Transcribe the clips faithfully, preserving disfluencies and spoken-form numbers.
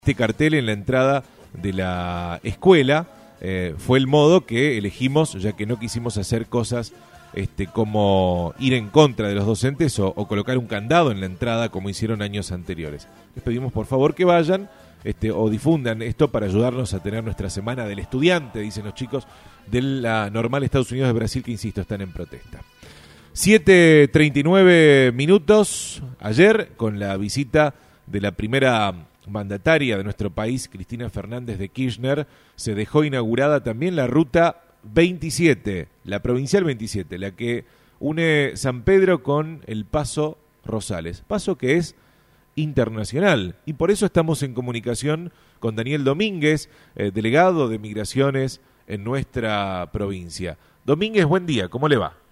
Este cartel en la entrada de la escuela eh, fue el modo que elegimos, ya que no quisimos hacer cosas este, como ir en contra de los docentes o, o colocar un candado en la entrada como hicieron años anteriores. Les pedimos por favor que vayan este, o difundan esto para ayudarnos a tener nuestra semana del estudiante, dicen los chicos, de la normal Estados Unidos de Brasil, que insisto, están en protesta. siete treinta y nueve minutos, ayer con la visita de la primera mandataria de nuestro país, Cristina Fernández de Kirchner, se dejó inaugurada también la ruta veintisiete, la provincial veintisiete, la que une San Pedro con el Paso Rosales, paso que es internacional, y por eso estamos en comunicación con Daniel Domínguez, eh, delegado de Migraciones en nuestra provincia. Domínguez, buen día, ¿cómo le va?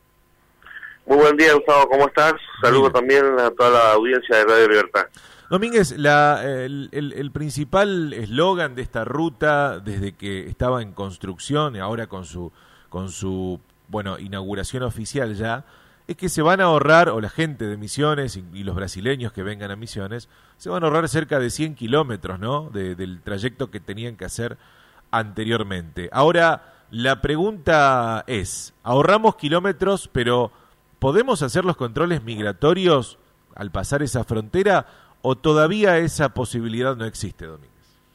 Muy buen día, Gustavo, ¿cómo estás? Saludo Bien. también a toda la audiencia de Radio Libertad. Domínguez, la, el, el, el principal eslogan de esta ruta, desde que estaba en construcción y ahora con su, con su bueno, inauguración oficial ya, es que se van a ahorrar, o la gente de Misiones y, y los brasileños que vengan a Misiones, se van a ahorrar cerca de cien kilómetros, ¿no?, de, del trayecto que tenían que hacer anteriormente. Ahora, la pregunta es, ahorramos kilómetros, pero ¿podemos hacer los controles migratorios al pasar esa frontera o todavía esa posibilidad no existe, Domínguez?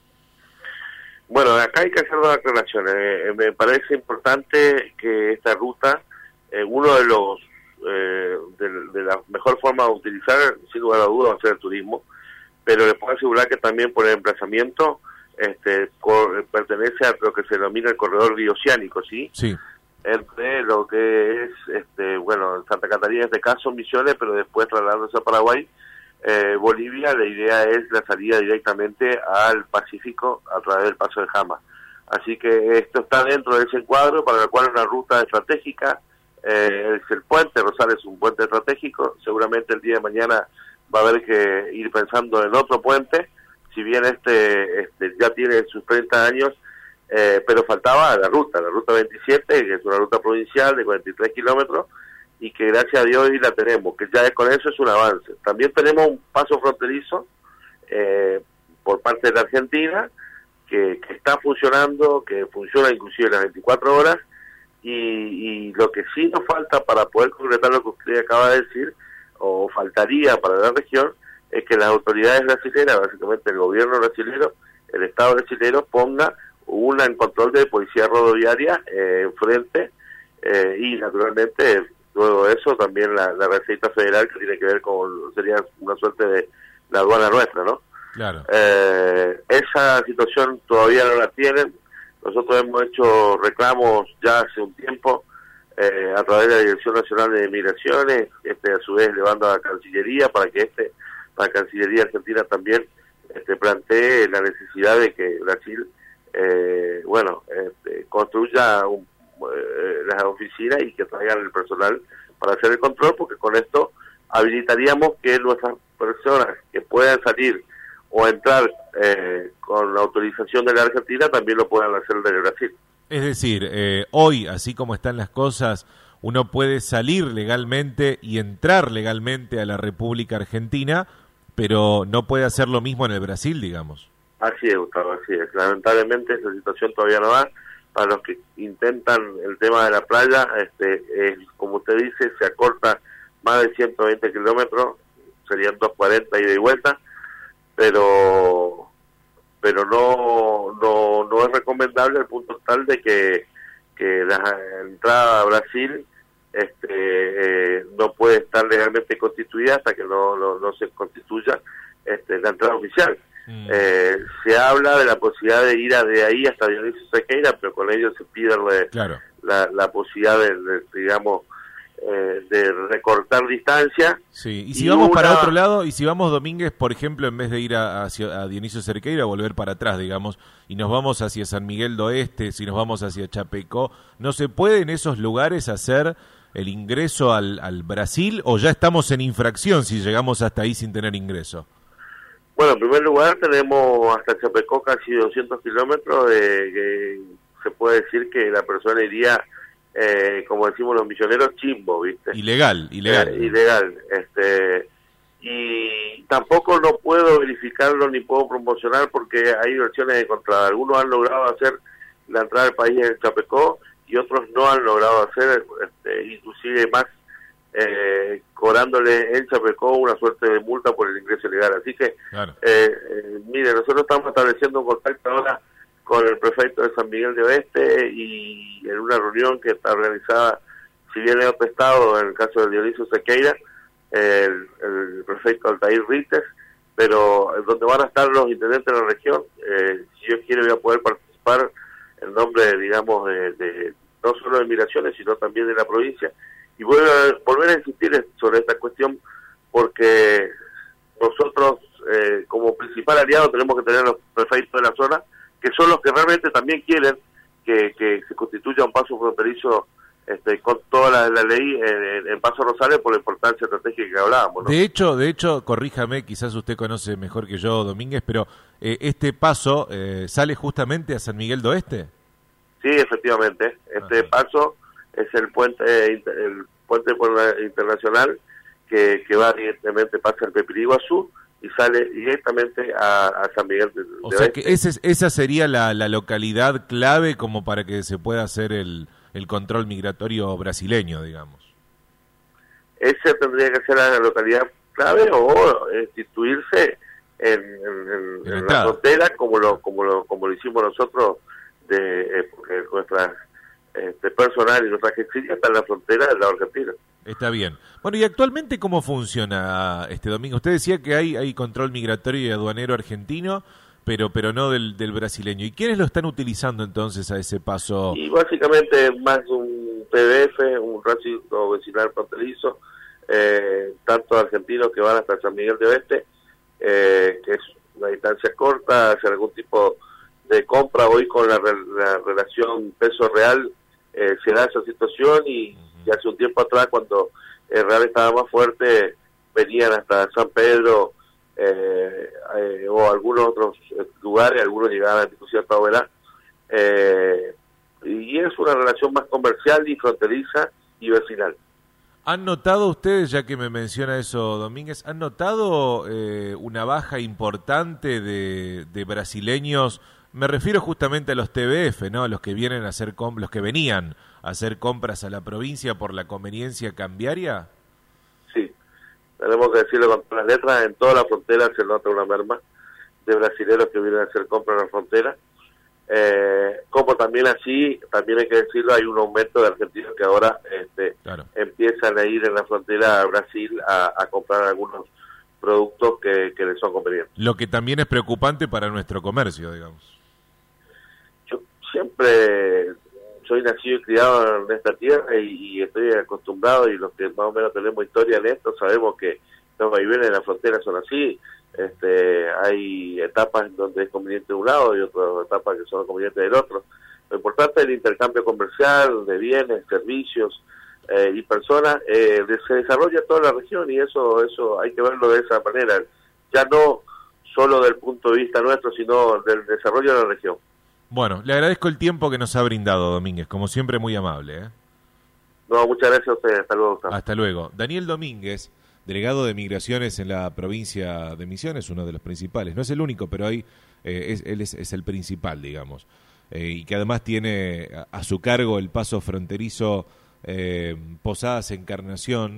Bueno, acá hay que hacer dos aclaraciones. Eh, me parece importante que esta ruta, eh, uno de los eh, de, de la mejor forma de utilizar, sin lugar a dudas, va a ser el turismo, pero les puedo asegurar que también por el emplazamiento este, por, pertenece a lo que se denomina el corredor bioceánico, ¿sí? Sí. Entre lo que es, este, bueno, Santa Catarina en este caso, Misiones, pero después trasladándose a Paraguay, eh, Bolivia. La idea es la salida directamente al Pacífico a través del Paso de Jama. Así que esto está dentro de ese encuadro, para el cual es una ruta estratégica. Eh, es el puente, Rosales es un puente estratégico, seguramente el día de mañana va a haber que ir pensando en otro puente, si bien este, este ya tiene sus treinta años, eh, pero faltaba la ruta, la ruta veintisiete, que es una ruta provincial de cuarenta y tres kilómetros, y que gracias a Dios hoy la tenemos, que ya con eso es un avance. También tenemos un paso fronterizo eh, por parte de la Argentina, que, que está funcionando, que funciona inclusive las veinticuatro horas, y, y lo que sí nos falta para poder concretar lo que usted acaba de decir, o faltaría para la región, es que las autoridades brasileñas, básicamente el gobierno brasilero, el Estado brasilero, ponga una en control de policía rodoviaria eh, enfrente, eh, y naturalmente luego de eso también la, la Receita Federal, que tiene que ver con, sería una suerte de la aduana nuestra, ¿no? Claro. Eh, esa situación todavía no la tienen. Nosotros hemos hecho reclamos ya hace un tiempo eh, a través de la Dirección Nacional de Migraciones, este a su vez elevando a la Cancillería para que este la Cancillería Argentina también este, plantee la necesidad de que Brasil eh, bueno este, construya un las oficinas y que traigan el personal para hacer el control, porque con esto habilitaríamos que nuestras personas que puedan salir o entrar eh, con la autorización de la Argentina también lo puedan hacer desde Brasil. Es decir, eh, hoy, así como están las cosas, uno puede salir legalmente y entrar legalmente a la República Argentina, pero no puede hacer lo mismo en el Brasil, digamos. Así es, Gustavo, así es. Lamentablemente esa situación todavía no da. Para los que intentan el tema de la playa, este, eh, como usted dice, se acorta más de ciento veinte kilómetros, serían doscientos cuarenta ida y vuelta, pero pero no no no es recomendable al punto tal de que, que la entrada a Brasil este eh, no puede estar legalmente constituida hasta que no, no, no se constituya este, la entrada oficial. Mm. Eh, se habla de la posibilidad de ir a, de ahí hasta Dionisio Cerqueira, pero con ello se pierde claro. la, la posibilidad de, de digamos, eh, de recortar distancia. Sí, y si y vamos una... para otro lado, y si vamos Domínguez, por ejemplo, en vez de ir a, hacia, a Dionisio Cerqueira, volver para atrás, digamos, y nos vamos hacia San Miguel de Oeste, si nos vamos hacia Chapecó, ¿no se puede en esos lugares hacer el ingreso al, al Brasil, o ya estamos en infracción si llegamos hasta ahí sin tener ingreso? Bueno, en primer lugar tenemos hasta Chapecó casi doscientos kilómetros, de que se puede decir que la persona iría, eh, como decimos los misioneros, chimbo, ¿viste? Ilegal, ilegal. Eh, ilegal. Este, y tampoco no puedo verificarlo ni puedo promocionar porque hay versiones encontradas. Algunos han logrado hacer la entrada del país en Chapecó y otros no han logrado hacer, este, inclusive más, eh, cobrándole en Chapecó una suerte de multa por el ingreso ilegal. Así que, claro. eh, eh, mire, nosotros estamos estableciendo un contacto ahora con el prefecto de San Miguel de Oeste y en una reunión que está organizada, si bien en otro estado, en el caso de Dionisio Sequeira, el, el prefecto Altair Rites, pero donde van a estar los intendentes de la región. Eh, si Dios quiere voy a poder participar en nombre, digamos, de, de no solo de Migraciones, sino también de la provincia, y voy a volver a insistir sobre esta cuestión porque nosotros eh, como principal aliado tenemos que tener a los prefectos de la zona, que son los que realmente también quieren que, que se constituya un paso fronterizo Este, con toda la, la ley en, en Paso Rosales por la importancia estratégica que hablábamos, ¿no? De hecho, de hecho, corríjame, quizás usted conoce mejor que yo, Domínguez, pero eh, este paso eh, sale justamente a San Miguel de Oeste. Sí, efectivamente. Este Ajá. paso es el puente el puente internacional que, que va directamente, pasa el Pepiriguazú y sale directamente a, a San Miguel de, de o sea Oeste. Que ese, esa sería la, la localidad clave como para que se pueda hacer el... el control migratorio brasileño, digamos. Ese tendría que ser la localidad clave o instituirse en, en, en, en la frontera como lo como lo como lo hicimos nosotros, de eh, porque nuestra este personal y nuestra gerencia está en la frontera del lado argentino. Está bien. Bueno, y actualmente ¿cómo funciona este domingo? Usted decía que hay hay control migratorio y aduanero argentino, pero pero no del, del brasileño. ¿Y quiénes lo están utilizando entonces a ese paso? Y básicamente más un P D F, un racimo vecinal fronterizo, eh, tanto argentinos que van hasta San Miguel de Oeste, eh, que es una distancia corta, hacer algún tipo de compra. Hoy con la, la relación peso real eh, se da esa situación y, uh-huh. y hace un tiempo atrás cuando el real estaba más fuerte venían hasta San Pedro, Eh, eh, o algunos otros lugares, algunos llegaban inclusive a Tauberá, eh, y es una relación más comercial y fronteriza y vecinal. ¿Han notado ustedes, ya que me menciona eso Domínguez, han notado eh, una baja importante de, de brasileños? Me refiero justamente a los T B F, ¿no? Los que vienen a hacer comp- los que venían a hacer compras a la provincia por la conveniencia cambiaria. Sí. Tenemos que decirlo con todas las letras, en toda la frontera se nota una merma de brasileños que vienen a hacer compras en la frontera. Eh, como también así, también hay que decirlo, hay un aumento de argentinos que ahora este, claro. empiezan a ir en la frontera a Brasil a, a comprar algunos productos que, que les son convenientes. Lo que también es preocupante para nuestro comercio, digamos. Yo siempre... soy nacido y criado en esta tierra y, y estoy acostumbrado, y los que más o menos tenemos historia en esto sabemos que los vaivenes en la frontera son así. Este, hay etapas donde es conveniente de un lado y otras etapas que son convenientes del otro. Lo importante es el intercambio comercial de bienes, servicios eh, y personas. Eh, se desarrolla toda la región y eso, eso hay que verlo de esa manera. Ya no solo del punto de vista nuestro, sino del desarrollo de la región. Bueno, le agradezco el tiempo que nos ha brindado, Domínguez, como siempre muy amable. ¿eh? No, muchas gracias a ustedes, hasta luego. Hasta luego. Daniel Domínguez, delegado de Migraciones en la provincia de Misiones, uno de los principales, no es el único, pero ahí eh, es, él es, es el principal, digamos, eh, y que además tiene a, a su cargo el paso fronterizo eh, Posadas Encarnación.